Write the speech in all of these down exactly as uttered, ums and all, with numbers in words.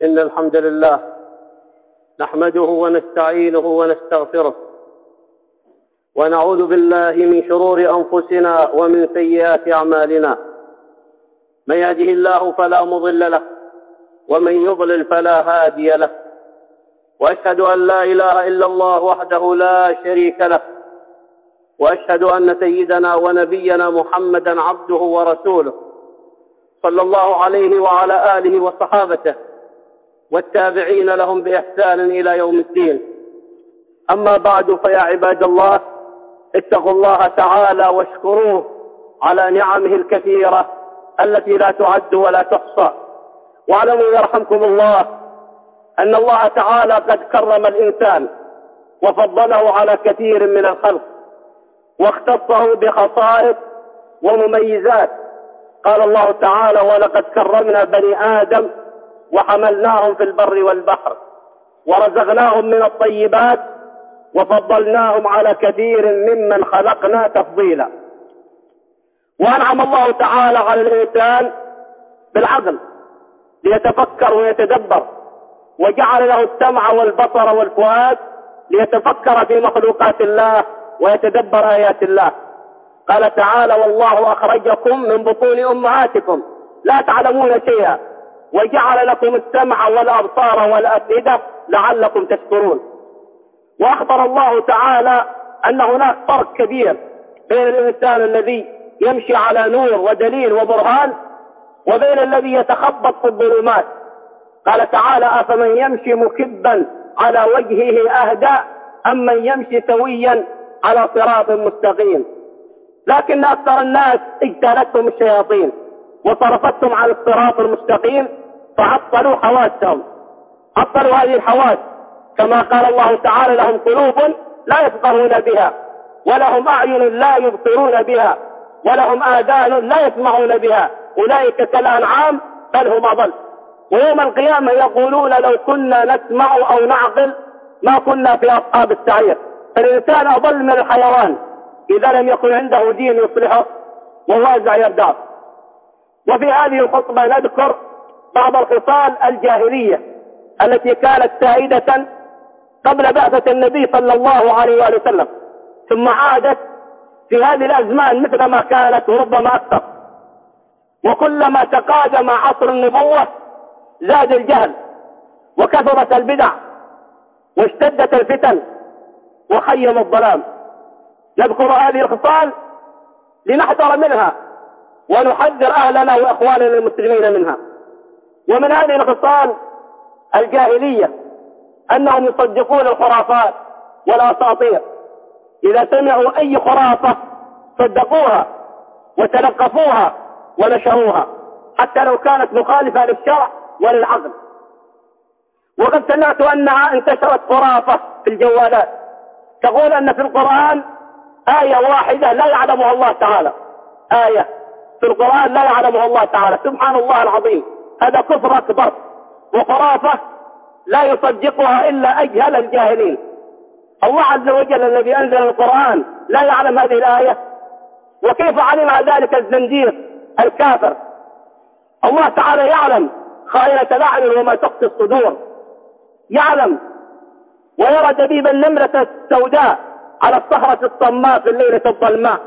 إن الحمد لله نحمده ونستعينه ونستغفره ونعوذ بالله من شرور أنفسنا ومن سيئات أعمالنا. من يهده الله فلا مضل له ومن يضلل فلا هادي له، وأشهد أن لا إله إلا الله وحده لا شريك له، وأشهد أن سيدنا ونبينا محمدا عبده ورسوله صلى الله عليه وعلى آله وصحابته والتابعين لهم بإحسان إلى يوم الدين. أما بعد، فيا عباد الله، اتقوا الله تعالى واشكروه على نعمه الكثيرة التي لا تعد ولا تحصى. واعلموا يرحمكم الله أن الله تعالى قد كرم الإنسان وفضله على كثير من الخلق واختصه بخصائص ومميزات. قال الله تعالى: ولقد كرمنا بني آدم وحملناهم في البر والبحر ورزقناهم من الطيبات وفضلناهم على كثير ممن خلقنا تفضيلا. وأنعم الله تعالى على الإنسان بالعقل ليتفكر ويتدبر، وجعل له السمع والبصر والفؤاد ليتفكر في مخلوقات الله ويتدبر آيات الله. قال تعالى: والله أخرجكم من بطون أمهاتكم لا تعلمون شيئا وجعل لكم السمع والأبصار والأفئدة لعلكم تشكرون. وأخبر الله تعالى أن هناك فرق كبير بين الإنسان الذي يمشي على نور ودليل وبرهان وبين الذي يتخبط في الظلمات. قال تعالى: أفمن يمشي مكبا على وجهه أهدى أم من يمشي سويا على صراط مستقيم. لكن أكثر الناس اجتالتهم الشياطين وصرفتهم على الصراط المستقيم فعطلوا حواسهم، عطلوا هذه الحواس، كما قال الله تعالى: لهم قلوب لا يفقهون بها ولهم أعين لا يبصرون بها ولهم آذان لا يسمعون بها أولئك كالأنعام بل هم أضل. ويوم القيامة يقولون: لو كنا نسمع أو نعقل ما كنا في أصحاب السعير. فالإنسان أضل من الحيوان إذا لم يكن عنده دين يصلحه ووازع يرداه. وفي هذه الخطبة نذكر بعض الخصال الجاهلية التي كانت سائدة قبل بعثة النبي صلى الله عليه وآله وسلم، ثم عادت في هذه الأزمان مثل ما كانت وربما أكثر. وكلما تقادم عصر النبوة زاد الجهل وكثرت البدع واشتدت الفتن وخيم الظلام. نذكر هذه الخصال لنحذر منها ونحذر أهلنا وأخواننا المسلمين منها. ومن هذه الخصال الجاهلية أنهم يصدقون الخرافات والأساطير. إذا سمعوا أي خرافة صدقوها وتلقفوها ونشروها حتى لو كانت مخالفة للشرع وللعقل. وقد سمعت أنها انتشرت خرافة في الجوالات تقول أن في القرآن آية واحدة لا يعلمها الله تعالى، آية في القرآن لا يعلمها الله تعالى. سبحان الله العظيم، هذا كفر أكبر وخرافة لا يصدقها إلا أجهل الجاهلين. الله عز وجل الذي أنزل القرآن لا يعلم هذه الآية؟ وكيف علم ذلك الزنديق الكافر؟ الله تعالى يعلم خائنة الأعين وما تخفي الصدور، يعلم ويرى دبيب النملة السوداء على الصخرة الصماء في الليلة الظلماء.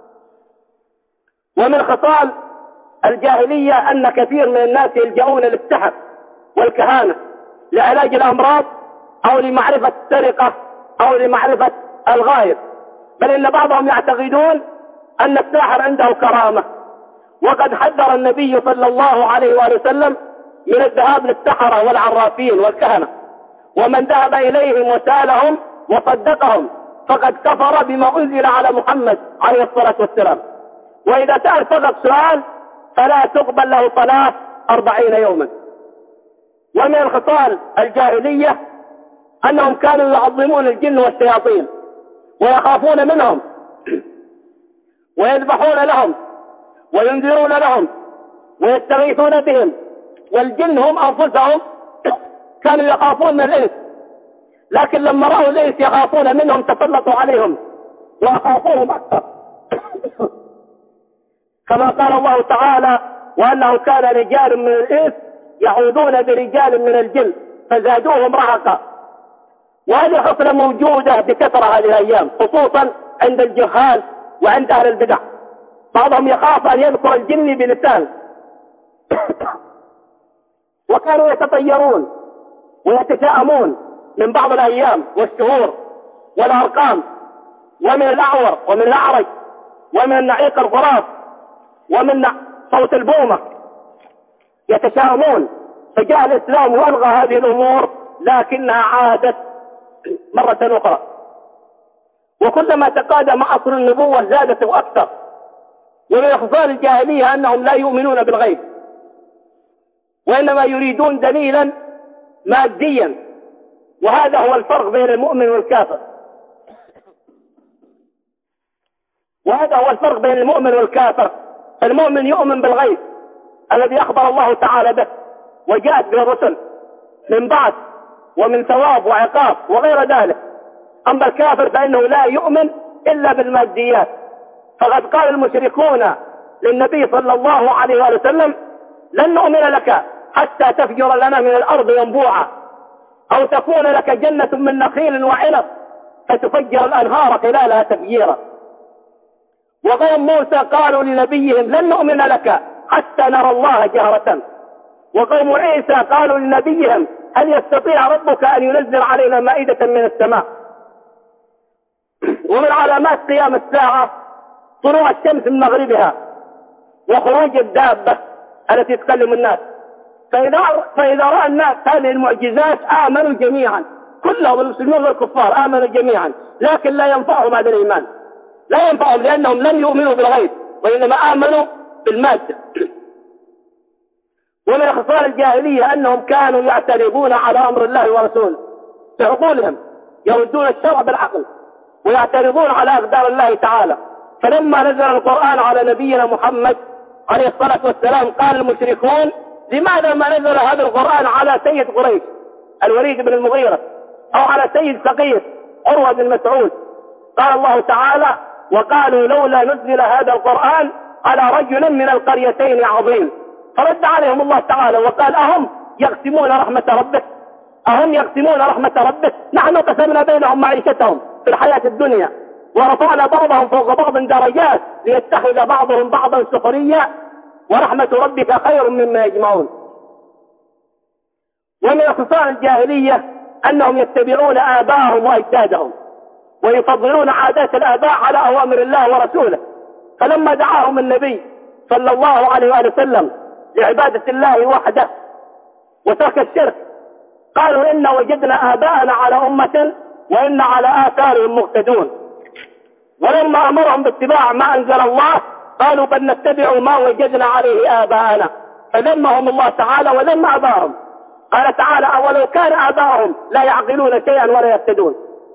ومن خصال الجاهلية أن كثير من الناس يلجؤون للسحر والكهانة لعلاج الأمراض أو لمعرفة السرقة أو لمعرفة الغائب، بل إن بعضهم يعتقدون أن الساحر عنده كرامة. وقد حذر النبي صلى الله عليه وآله وسلم من الذهاب للسحرة والعرافين والكهنة، ومن ذهب إليهم وسالهم وصدقهم فقد كفر بما أنزل على محمد عليه الصلاة والسلام. وإذا سأل فقط سؤال فلا تقبل له صلاة أربعين يوما. ومن الخصال الجاهلية أنهم كانوا يعظمون الجن والشياطين ويخافون منهم ويذبحون لهم وينذرون لهم ويستغيثون بهم. والجن هم أنفسهم كانوا يخافون من الإنس، لكن لما رأوا الإنس يخافون منهم تسلطوا عليهم وأخافوهم أكثر. كما قال الله تعالى: وأنه كان رجال من الإنس يعوذون برجال من الجن فزادوهم رهقا. وهذه خصلة موجودة بكثرة هذه الأيام، خصوصا عند الجهال وعند أهل البدع. بعضهم يخاف أن يذكر الجن بلسان وكانوا يتطيرون ويتشاءمون من بعض الأيام والشهور والأرقام، ومن الأعور ومن الأعرج ومن نعيق الغراب ومن صوت البومة يتشاءمون. فجاء الإسلام وألغى هذه الأمور، لكنها عادت مرة أخرى، وكلما تقادم عصر النبوة زادت وأكثر. ومن خصال الجاهلية أنهم لا يؤمنون بالغيب، وإنما يريدون دليلا ماديا، وهذا هو الفرق بين المؤمن والكافر. وهذا هو الفرق بين المؤمن والكافر. المؤمن يؤمن بالغيب الذي أخبر الله تعالى به وجاءت به الرسل من بعث ومن ثواب وعقاب وغير ذلك. أما الكافر فإنه لا يؤمن إلا بالماديات. فقد قال المشركون للنبي صلى الله عليه وسلم: لن نؤمن لك حتى تفجر لنا من الأرض ينبوعا، أو تكون لك جنة من نخيل وعنب فتفجر الأنهار خلالها تفجيرا. وقوم موسى قالوا لنبيهم: لن نؤمن لك حتى نرى الله جهرة. وقوم عيسى قالوا لنبيهم: هل يستطيع ربك أن ينزل علينا مائدة من السماء؟ ومن علامات قيام الساعة طلوع الشمس من مغربها وخروج الدابة التي تكلم الناس. فإذا, فإذا رأى الناس هذه المعجزات آمنوا جميعا، كلهم المسلمون والكفار آمنوا جميعا، لكن لا ينفعهم هذا الإيمان، لا ينفعهم لأنهم لم يؤمنوا بالغيب وإنما آمنوا بالمادة. ومن خصال الجاهلية أنهم كانوا يعترضون على أمر الله ورسوله بعقولهم، يردون الشرع بالعقل ويعترضون على أقدار الله تعالى. فلما نزل القرآن على نبينا محمد عليه الصلاة والسلام قال المشركون: لماذا ما نزل هذا القرآن على سيد قريش الوليد بن المغيرة أو على سيد ثقيف عروة بن مسعود؟ قال الله تعالى: وقالوا لولا نزل هذا القرآن على رجل من القريتين عظيم. فرد عليهم الله تعالى وقال: أهم يقسمون رحمة ربك؟ أهم يقسمون رحمة ربك؟ نحن قسمنا بينهم معيشتهم في الحياة الدنيا ورفعنا بعضهم فوق بعض درجات ليتخذ بعضهم بعضا سخريا ورحمة ربك خير مما يجمعون. ومن خصال الجاهلية أنهم يتبعون آباءهم وأجدادهم ويفضلون عادات الآباء على أوامر الله ورسوله. فلما دعاهم النبي صلى الله عليه وآله وسلم لعبادة الله وحده وترك الشرك قالوا: إن وجدنا آباءنا على أمة وإن على آثارهم مقتدون. ولما أمرهم باتباع ما أنزل الله قالوا: بل نتبع ما وجدنا عليه آباءنا. فذمهم الله تعالى وذم آباءهم. قال تعالى: أولو كان آباءهم لا يعقلون شيئا ولا يهتدون.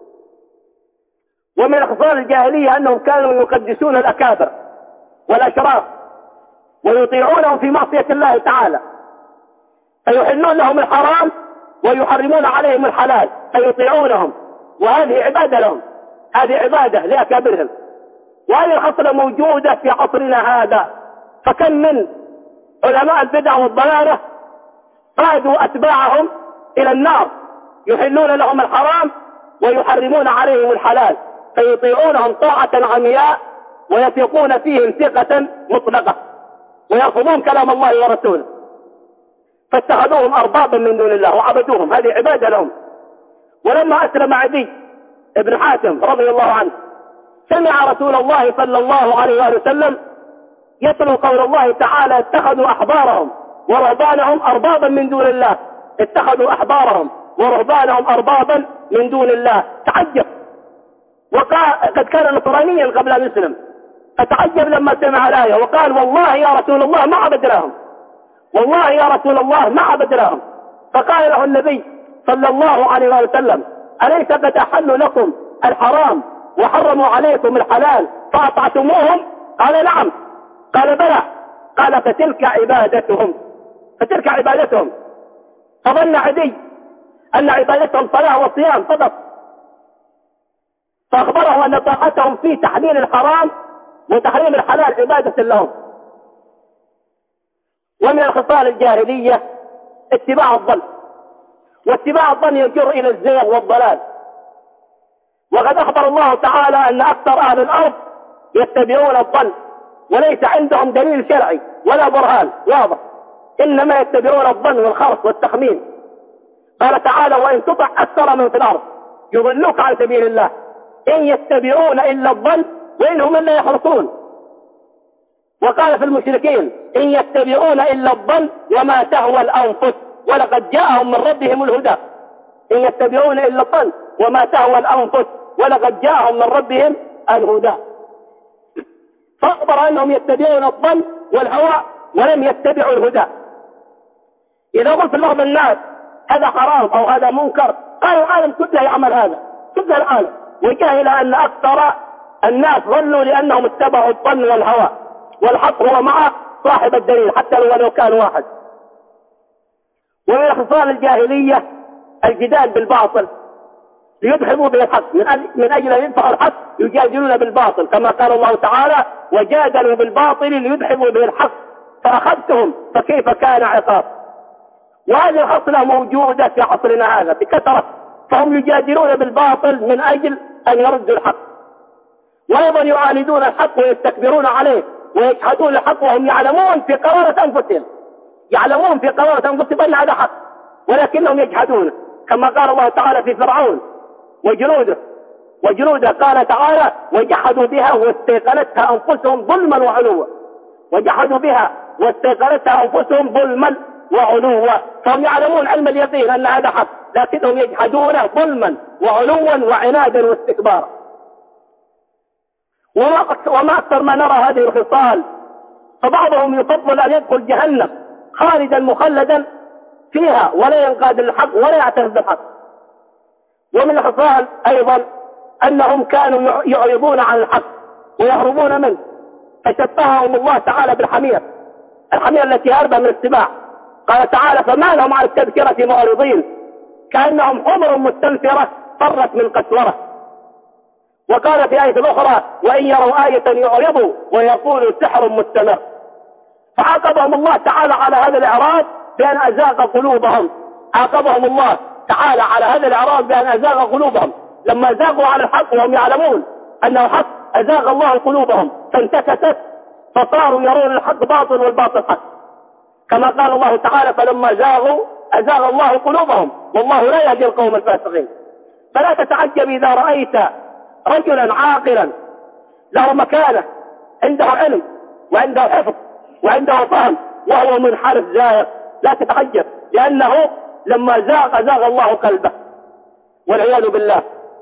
ومن خصال الجاهلية أنهم كانوا يقدسون الأكابر والأشراف ويطيعونهم في معصية الله تعالى، فيحلون لهم الحرام ويحرمون عليهم الحلال، فيطيعونهم، وهذه عبادة لهم، هذه عبادة لأكابرهم. وهذه الخصلة موجودة في عصرنا هذا. فكم من علماء البدع والضلالة قادوا أتباعهم إلى النار، يحلون لهم الحرام ويحرمون عليهم الحلال، فيطيعونهم طاعة عمياء ويثقون فيهم ثقة مطلقة ويرفضون كلام الله ورسوله، فاتخذوهم أربابا من دون الله وعبدوهم، هذه عبادة لهم. ولما أسلم عدي بن حاتم رضي الله عنه سمع رسول الله صلى الله عليه وسلم يتلو قول الله تعالى: اتخذوا أحبارهم ورهبانهم أربابا من دون الله، اتخذوا أحبارهم ورهبانهم أربابا من دون الله. تعجب، وقال قد كان نصرانيا قبل أن يسلم، فتعجب لما سمع الآية وقال: والله يا رسول الله ما عبدناهم، والله يا رسول الله ما عبدناهم. فقال له النبي صلى الله عليه وسلم: أليس قد أحلوا لكم الحرام وحرموا عليكم الحلال فأطعتموهم؟ قال: نعم. قال: بلى. قال: فتلك عبادتهم، فتلك عبادتهم. فظن عدي أن عبادتهم صلاة وصيام فقط، فأخبره أن طاعتهم في تحليل الحرام وتحريم الحلال عبادة لهم. ومن الخصال الجاهلية اتباع الظن، واتباع الظن يجر إلى الزيغ والضلال. وقد أخبر الله تعالى أن أكثر أهل الأرض يتبعون الظن وليس عندهم دليل شرعي ولا برهان واضح، إنما يتبعون الظن والخرص والتخمين. قال تعالى: وإن تطع أكثر من في الأرض يضلوك عن سبيل الله إن يتبعون إلا الظن وإنهم إلا يخرصون. وقال في المشركين: إن يتبعون إلا الظن وما تهوى الأنفس ولقد جاءهم من ربهم الهدى. إن يتبعون إلا الظن وما تهوى الأنفس ولقد جاءهم من ربهم الهدى. فأخبر أنهم يتبعون الظن والهوى ولم يتبعوا الهدى. إذا قلت لهم الناس هذا حرام أو هذا منكر، قالوا العالم كله يعمل هذا، كل العالم، وجاء إلى أن أكثر الناس ظلوا لأنهم اتبعوا الظن والهوى، والحق هو مع صاحب الدليل حتى لو كان واحد. ومن خصال الجاهلية الجدال بالباطل ليدحضوا به الحق، من أجل أن يدفعوا الحق يجادلون بالباطل، كما قال الله تعالى: وجادلوا بالباطل ليدحضوا به الحق فأخذتهم فكيف كان عقاب. وهذه الخصلة موجودة في عصرنا هذا بكثرة، فهم يجادلون بالباطل من أجل أن يردوا الحق، وأيضا يعاندون الحق ويستكبرون عليه ويجحدون الحق وهم يعلمون في قرارة أنفسهم يعلمون في قرارة أنفسهم أن هذا حق، ولكنهم يجحدونه، كما قال الله تعالى في فرعون وجنوده وجنوده قال تعالى: وجحدوا بها واستيقنتها أنفسهم ظلما وعلوا. وجحدوا بها واستيقنتها أنفسهم ظلما وعلوا، فهم يعلمون علم اليقين أن هذا حق، لكنهم يجحدونه ظلما وعلوا وعنادا واستكبارا. وما أكثر ما نرى هذه الخصال، فبعضهم يفضل أن يدخل جهنم خالدا مخلدا فيها ولا ينقاد للحق ولا يعترف بالحق. ومن الخصال أيضا أنهم كانوا يعرضون عن الحق ويهربون منه، فشبههم الله تعالى بالحمير الحمير التي هرب من السباع. قال تعالى: فما لهم عن التذكرة معرضين كأنهم حمر مستنفرة فرت من قسورة. وقال في آية أخرى: وإن يروا آية يعرضوا ويقولوا سحر مستمر. فعاقبهم الله تعالى على هذا الإعراض بأن أزاغ قلوبهم عاقبهم الله تعالى على هذا الإعراض بأن أزاغ قلوبهم، لما زاغوا على الحق وهم يعلمون أنه حق أزاغ الله قلوبهم فانتكست فصاروا يرون الحق باطل والباطل حق، كما قال الله تعالى: فلما زاغوا أزاغ الله قلوبهم والله لا يهدي القوم الفاسقين. فلا تتعجب إذا رأيت رجلا عاقلا له مكانة عنده علم وعنده حفظ وعنده فهم وهو منحرف زائغ، لا تتعجب، لأنه لما زاغ أزاغ الله قلبه والعياذ بالله.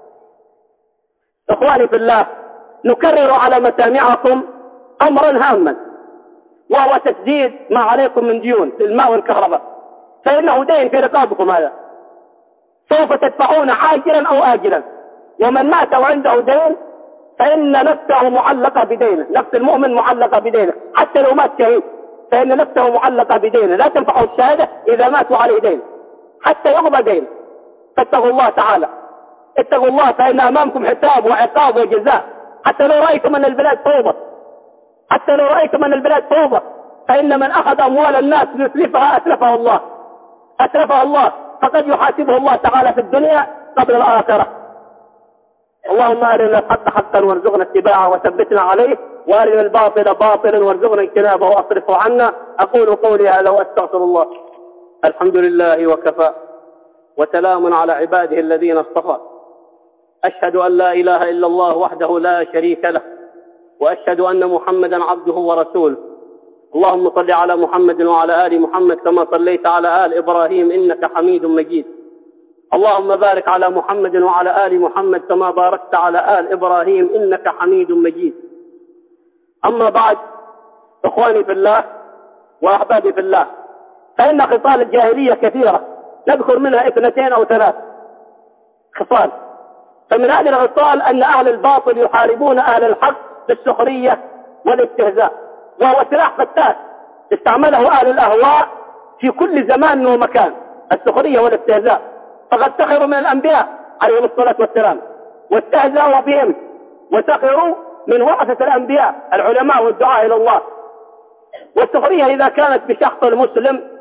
إخواني في الله، نكرر على مسامعكم أمرا هاما، وهو تسديد ما عليكم من ديون في الماء والكهرباء، فإنه دين في رقابكم، هذا سوف تدفعون عاجلا أو آجلا. ومن مات وعنده دين فإن نفسه معلقة بدينه، نفس المؤمن معلقة بدينه، حتى لو مات شهيد فإن نفسه معلقة بدينه، لا تنفعه الشهادة إذا ماتوا عليه دين حتى يقضى دين. فاتقوا الله تعالى، اتقوا الله، فإن أمامكم حساب وعقاب وجزاء. حتى لو رأيتم أن البلاد فوضى حتى لو رأيتم أن البلاد فوضى فإن من أخذ أموال الناس ليتلفها أتلفه الله أتلفه الله فقد يحاسبه الله تعالى في الدنيا قبل الآخرة. اللهم أرنا الحق حقا وارزقنا اتباعه وثبتنا عليه، وأرنا الباطل باطلا وارزقنا اجتنابه واصرفه عنا. أقول قولي هذا وأستغفر الله. الحمد لله وكفى، وسلام على عباده الذين اصطفى. أشهد أن لا إله إلا الله وحده لا شريك له، وأشهد أن محمدا عبده ورسوله. اللهم صل على محمد وعلى آل محمد كما صليت على آل إبراهيم إنك حميد مجيد. اللهم بارك على محمد وعلى آل محمد كما باركت على آل إبراهيم إنك حميد مجيد. أما بعد، إخواني في الله وأحبابي في الله، فإن خصال الجاهلية كثيرة، نذكر منها اثنتين أو ثلاث خصال. فمن هذه الخصال أن أهل الباطل يحاربون أهل الحق بالسخرية والاستهزاء، وهو سلاح فتاك استعمله أهل الأهواء في كل زمان ومكان، السخرية والاستهزاء. فقد سخروا من الأنبياء عليهم الصلاة والسلام واستهزأوا بهم، وسخروا من ورثة الأنبياء العلماء والدعاء إلى الله. والسخرية إذا كانت بشخص المسلم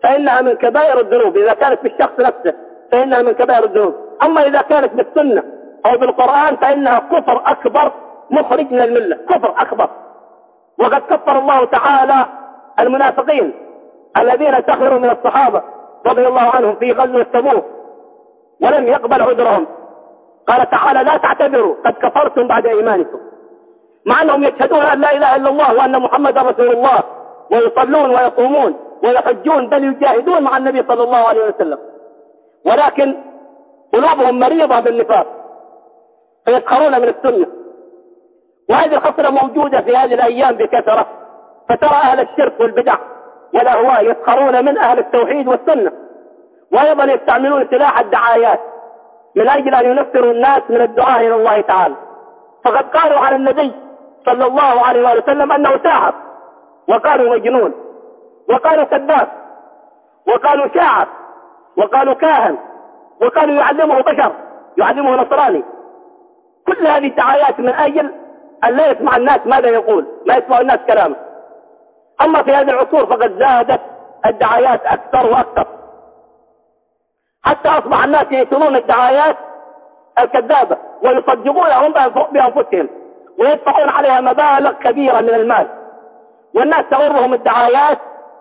فإنها من كبائر الذنوب. إذا كانت بالشخص نفسه فإنها من كبائر الذنوب، أما إذا كانت بالسنة أو بالقرآن فإنها كفر أكبر مخرج من الملة، كفر أكبر. وقد كفر الله تعالى المنافقين الذين سخروا من الصحابة رضي الله عنهم في غزوة تبوك ولم يقبل عذرهم. قال تعالى: لا تعتذروا قد كفرتم بعد إيمانكم، مع أنهم يشهدون أن لا إله إلا الله وأن محمد رسول الله، ويصلون ويقومون ويحجون، بل يجاهدون مع النبي صلى الله عليه وسلم، ولكن قلوبهم مريضة بالنفاق فيسخرون من السنة. وهذه الخطرة موجودة في هذه الأيام بكثرة، فترى أهل الشرك والبدع والأهواء يسخرون من أهل التوحيد والسنة، وأيضا يستعملون سلاح الدعايات من أجل أن ينفروا الناس من الدعاء إلى الله تعالى. فقد قالوا على النبي صلى الله عليه وسلم أنه ساحر، وقالوا مجنون، وقالوا كذاب، وقالوا شاعر، وقالوا كاهن، وقالوا يعلمه بشر، يعلمه نصراني. كل هذه الدعايات من أجل أن لا يسمع الناس ماذا يقول، ما يسمع الناس كلامه. أما في هذه العصور فقد زادت الدعايات أكثر وأكثر، حتى أصبح الناس ينشرون الدعايات الكذابة ويصدقونهم بأنفسهم ويدفعون عليها مبالغ كبيرة من المال، والناس تغرهم الدعايات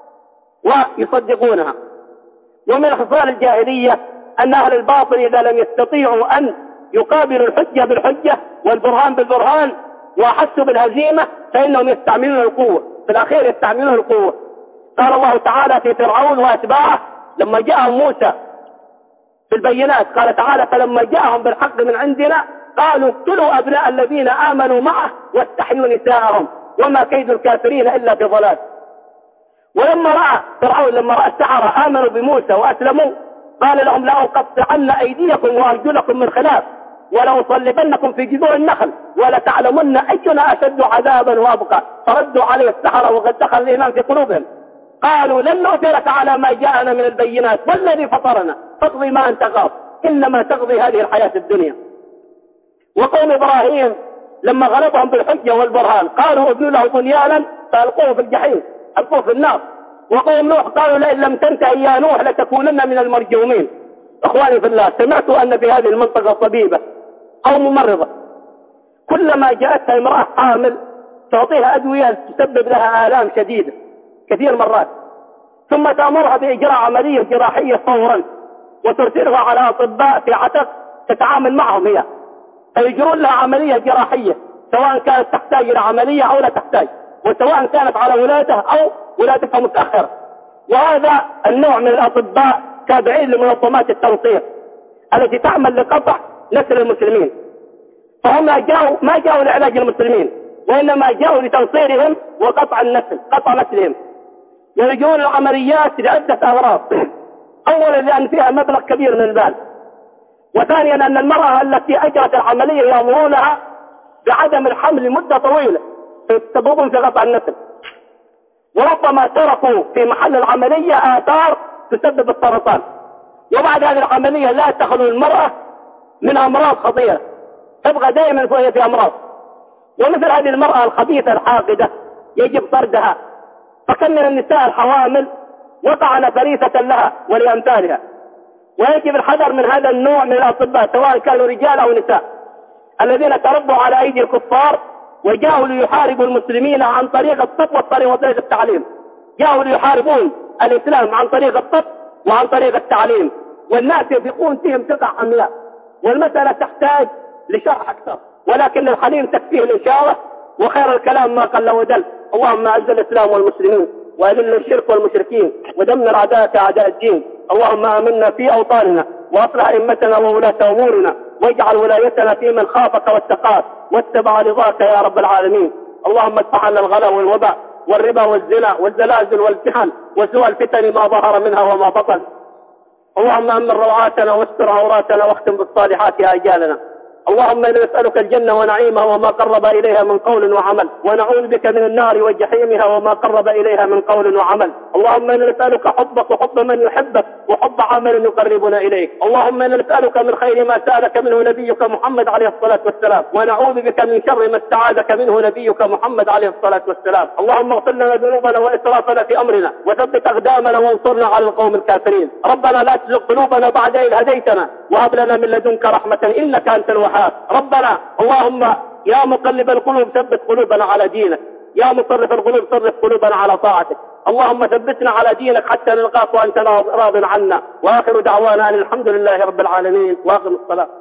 ويصدقونها. ومن خصال الجاهلية أن أهل الباطل إذا لم يستطيعوا أن يقابلوا الحجة بالحجة والبرهان بالبرهان وأحسوا بالهزيمة فإنهم يستعملون القوة، في الأخير يستعملون القوة. قال الله تعالى في فرعون وأتباعه لما جاءهم موسى في البينات، قال تعالى: فلما جاءهم بالحق من عندنا قالوا اقتلوا أبناء الذين آمنوا معه واستحيوا نساءهم وما كيد الكافرين إلا في ضلال. ولما رأى فرعون لما رأى السحرة آمنوا بموسى وأسلموا قال لهم: لأقطعن أيديكم وأرجلكم من خلاف ولأصلبنكم في جذوع النخل ولتعلمن أينا أشد عذابا وأبقى. فردوا عليه السحرة وقد دخل الإيمان في قلوبهم، قالوا: لن نؤثرك على ما جاءنا من البينات والذي فطرنا فاقضي ما أنت قاض إنما تقضي هذه الحياة الدنيا. وقوم إبراهيم لما غلبهم بالحجة والبرهان قالوا: ابنوا له بنيانا فألقوه في الجحيم، ألقوه في النار. وقوم نوح قالوا: لئن لم تنتهي يا نوح لتكونن من المرجومين. أخواني في الله، سمعت أن في هذه المنطقة طبيبة أو ممرضة كلما جاءتها امرأة حامل تعطيها أدوية تسبب لها آلام شديدة كثير مرات، ثم تأمرها بإجراء عملية جراحية فورا وترسلها على أطباء في عتق تتعامل معهم هي، فيجرون لها عملية جراحية سواء كانت تحتاج إلى عملية أو لا تحتاج، وسواء كانت على ولادة أو ولادتها متأخرة. وهذا النوع من الأطباء تابعين لمنظمات التنصير التي تعمل لقطع نسل المسلمين، فهم جاءوا ما جاءوا لعلاج المسلمين وإنما جاءوا لتنصيرهم وقطع النسل، قطع نسلهم. يلجون العمليات لعدة أغراض: أولا لأن فيها مبلغ كبير من المال، وثانيا أن المرأة التي أجرت العملية يأمرونها بعدم الحمل لمدة طويلة فيتسببون في قطع النسل، وربما تركوا في محل العملية آثار تسبب السرطان. وبعد هذه العملية لا تخلو المرأة من أمراض خطيرة، تبقى دائما وهي في أمراض. ومثل هذه المرأة الخبيثة الحاقدة يجب طردها، فكم من النساء الحوامل وقعن فريسة لها ولأمثالها. ويجب الحذر من هذا النوع من الأطباء سواء كانوا رجال أو نساء الذين تربوا على أيدي الكفار وجاءوا ليحاربوا المسلمين عن طريق الطب والطريق وطريق التعليم. جاءوا ليحاربون الإسلام عن طريق الطب وعن طريق التعليم، والناس يثقون فيهم ثقة عمياء. والمسألة تحتاج لشرح أكثر، ولكن الحليم تكفيه الإشارة، وخير الكلام ما قل ودل. اللهم أعز الإسلام والمسلمين وأذل الشرك والمشركين ودمر أعداءك أعداء الدين. اللهم آمنا في أوطاننا وأصلح أئمتنا وولاة أمورنا واجعل ولايتنا في من خافك واتقاك واتبع رضاك يا رب العالمين. اللهم ادفع عنا الغلا والوباء والربا والزنا والزلازل والجهل وسوء الفتن ما ظهر منها وما بطن. اللهم أمن روعاتنا واستر عوراتنا واختم بالصالحات آجالنا. اللهم إنا نسألك الجنة ونعيمها وما قرب إليها من قول وعمل، ونعوذ بك من النار وجحيمها وما قرب إليها من قول وعمل. اللهم إنا نسألك حبك وحب من يحبك وحب عمل يقربنا إليك. اللهم إنا نسألك من خير ما سألك منه نبيك محمد عليه الصلاة والسلام، ونعوذ بك من شر ما استعاذك منه نبيك محمد عليه الصلاة والسلام. اللهم اغفر لنا ذنوبنا وإسرافنا في أمرنا، وثبت أقدامنا وانصرنا على القوم الكافرين. ربنا لا تزغ قلوبنا بعد إذ هديتنا، وهب لنا من لدنك رحمة إنك أنت الوهاب. ربنا اللهم يا مقلب القلوب ثبت قلوبنا على دينك، يا مصرف القلوب صرف قلوبنا على طاعتك. اللهم ثبتنا على دينك حتى نلقاك وأنت راض عنا. وآخر دعوانا أن الحمد لله رب العالمين، وأقم الصلاة.